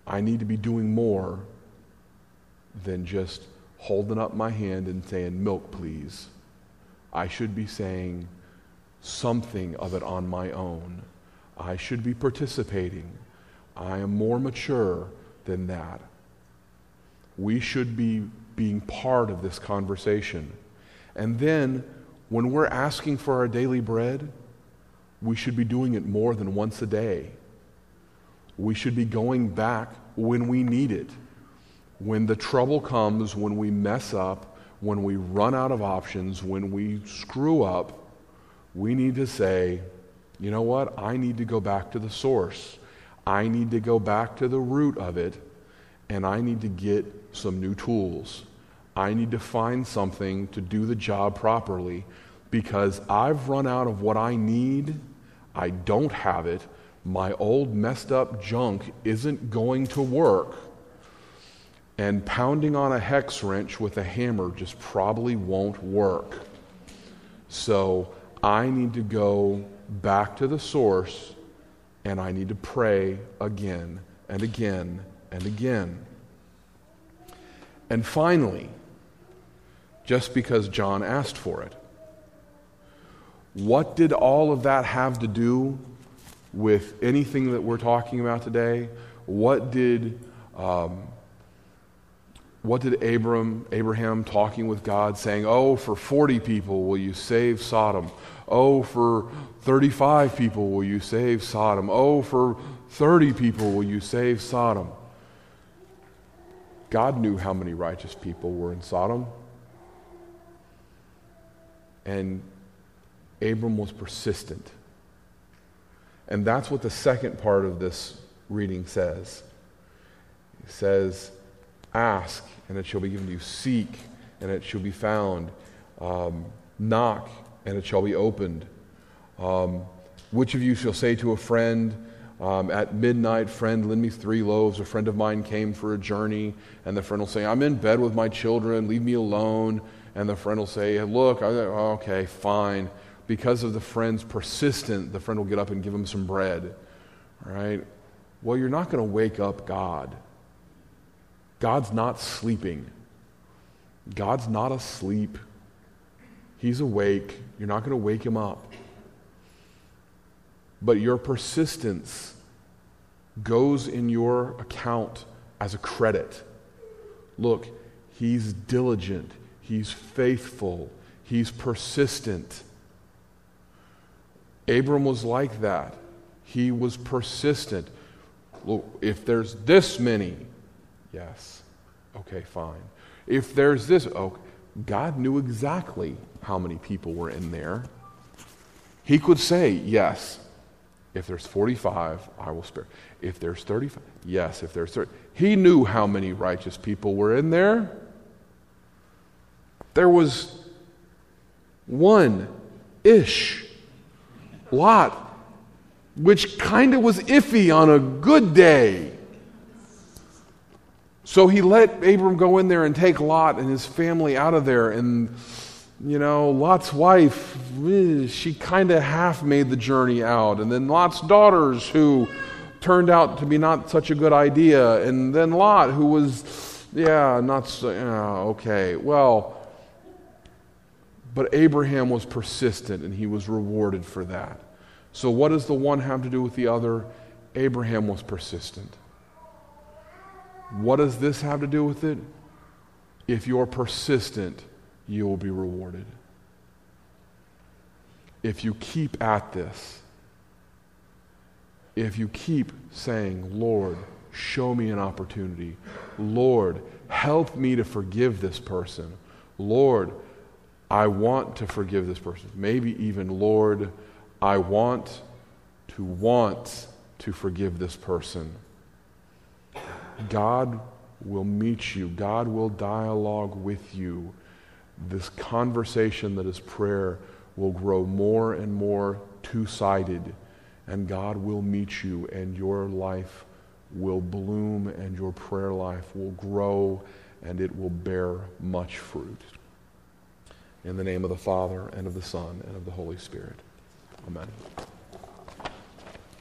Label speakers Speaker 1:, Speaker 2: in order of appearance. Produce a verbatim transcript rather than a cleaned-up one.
Speaker 1: I need to be doing more than just holding up my hand and saying, milk, please. I should be saying something of it on my own. I should be participating. I am more mature than that. We should be being part of this conversation. And then, when we're asking for our daily bread, we should be doing it more than once a day. We should be going back when we need it. When the trouble comes, when we mess up, when we run out of options, when we screw up, we need to say, you know what? I need to go back to the source. I need to go back to the root of it, and I need to get some new tools. I need to find something to do the job properly because I've run out of what I need. I don't have it. My old messed up junk isn't going to work. And pounding on a hex wrench with a hammer just probably won't work. So I need to go back to the source, and I need to pray again and again and again. And finally, just because John asked for it, what did all of that have to do with anything that we're talking about today? What did um, what did Abram, Abraham talking with God saying, oh, for forty people will you save Sodom? Oh, for thirty-five people will you save Sodom? Oh, for thirty people will you save Sodom? God knew how many righteous people were in Sodom. And Abram was persistent. And that's what the second part of this reading says. It says, ask, and it shall be given to you. Seek, and it shall be found. Um, knock, and it shall be opened. Um, which of you shall say to a friend, um, at midnight, friend, lend me three loaves. A friend of mine came for a journey, and the friend will say, I'm in bed with my children, leave me alone. And the friend will say, look, I, okay, fine. Because of the friend's persistent, the friend will get up and give him some bread. All right? Well, you're not going to wake up God. God's not sleeping. God's not asleep. He's awake. You're not going to wake him up. But your persistence goes in your account as a credit. Look, he's diligent. He's faithful. He's persistent. Abram was like that. He was persistent. Look, if there's this many, yes, okay, fine. If there's this, oh, God knew exactly how many people were in there. He could say, yes, if there's forty-five, I will spare. If there's thirty-five, yes, if there's thirty. He knew how many righteous people were in there. There was one-ish. Lot, which kind of was iffy on a good day. So he let Abram go in there and take Lot and his family out of there. And, you know, Lot's wife, she kind of half made the journey out. And then Lot's daughters, who turned out to be not such a good idea. And then Lot, who was, yeah, not so, yeah, okay, well... But Abraham was persistent, and he was rewarded for that. So what does the one have to do with the other? Abraham was persistent. What does this have to do with it? If you're persistent, you will be rewarded. If you keep at this, if you keep saying, Lord, show me an opportunity. Lord, help me to forgive this person. Lord, I want to forgive this person. Maybe even, Lord, I want to want to forgive this person. God will meet you. God will dialogue with you. This conversation that is prayer will grow more and more two-sided, and God will meet you, and your life will bloom, and your prayer life will grow, and it will bear much fruit. In the name of the Father, and of the Son, and of the Holy Spirit. Amen.